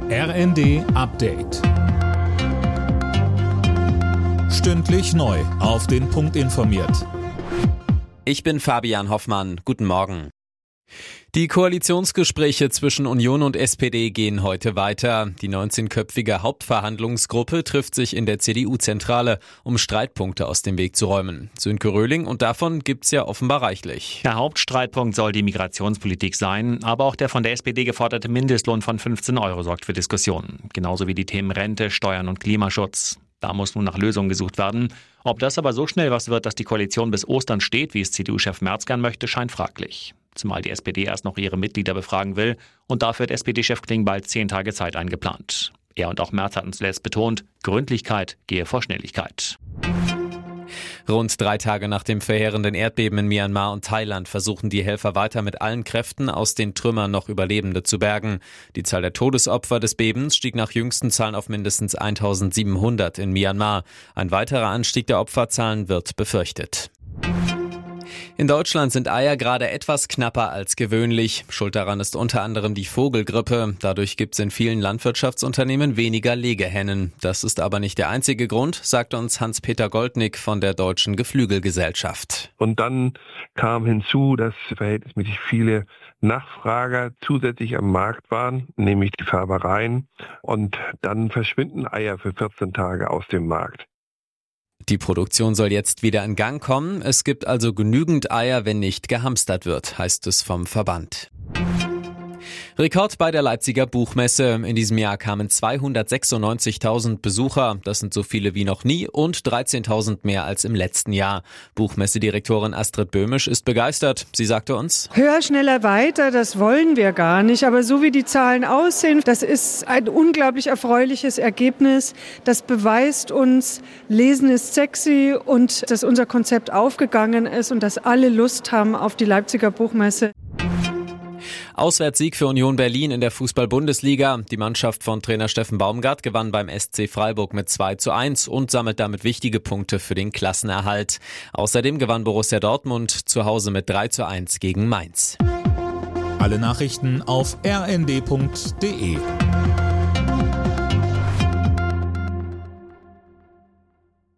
RND Update. Stündlich neu auf den Punkt informiert. Ich bin Fabian Hoffmann. Guten Morgen. Die Koalitionsgespräche zwischen Union und SPD gehen heute weiter. Die 19-köpfige Hauptverhandlungsgruppe trifft sich in der CDU-Zentrale, um Streitpunkte aus dem Weg zu räumen. Sönke Röhling, und davon gibt's ja offenbar reichlich. Der Hauptstreitpunkt soll die Migrationspolitik sein, aber auch der von der SPD geforderte Mindestlohn von 15 € sorgt für Diskussionen. Genauso wie die Themen Rente, Steuern und Klimaschutz. Da muss nun nach Lösungen gesucht werden. Ob das aber so schnell was wird, dass die Koalition bis Ostern steht, wie es CDU-Chef Merz gern möchte, scheint fraglich. Zumal die SPD erst noch ihre Mitglieder befragen will und dafür hat SPD-Chef Klingbeil 10 Tage Zeit eingeplant. Er und auch Merz hatten zuletzt betont, Gründlichkeit gehe vor Schnelligkeit. Rund 3 Tage nach dem verheerenden Erdbeben in Myanmar und Thailand versuchen die Helfer weiter mit allen Kräften aus den Trümmern noch Überlebende zu bergen. Die Zahl der Todesopfer des Bebens stieg nach jüngsten Zahlen auf mindestens 1700 in Myanmar. Ein weiterer Anstieg der Opferzahlen wird befürchtet. In Deutschland sind Eier gerade etwas knapper als gewöhnlich. Schuld daran ist unter anderem die Vogelgrippe. Dadurch gibt es in vielen Landwirtschaftsunternehmen weniger Legehennen. Das ist aber nicht der einzige Grund, sagt uns Hans-Peter Goldnick von der Deutschen Geflügelgesellschaft. Und dann kam hinzu, dass verhältnismäßig viele Nachfrager zusätzlich am Markt waren, nämlich die Färbereien. Und dann verschwinden Eier für 14 Tage aus dem Markt. Die Produktion soll jetzt wieder in Gang kommen. Es gibt also genügend Eier, wenn nicht gehamstert wird, heißt es vom Verband. Rekord bei der Leipziger Buchmesse. In diesem Jahr kamen 296.000 Besucher. Das sind so viele wie noch nie und 13.000 mehr als im letzten Jahr. Buchmessedirektorin Astrid Böhmisch ist begeistert. Sie sagte uns: Höher, schneller, weiter, das wollen wir gar nicht. Aber so wie die Zahlen aussehen, das ist ein unglaublich erfreuliches Ergebnis. Das beweist uns, Lesen ist sexy und dass unser Konzept aufgegangen ist und dass alle Lust haben auf die Leipziger Buchmesse. Auswärtssieg für Union Berlin in der Fußball-Bundesliga. Die Mannschaft von Trainer Steffen Baumgart gewann beim SC Freiburg mit 2:1 und sammelt damit wichtige Punkte für den Klassenerhalt. Außerdem gewann Borussia Dortmund zu Hause mit 3:1 gegen Mainz. Alle Nachrichten auf rnd.de.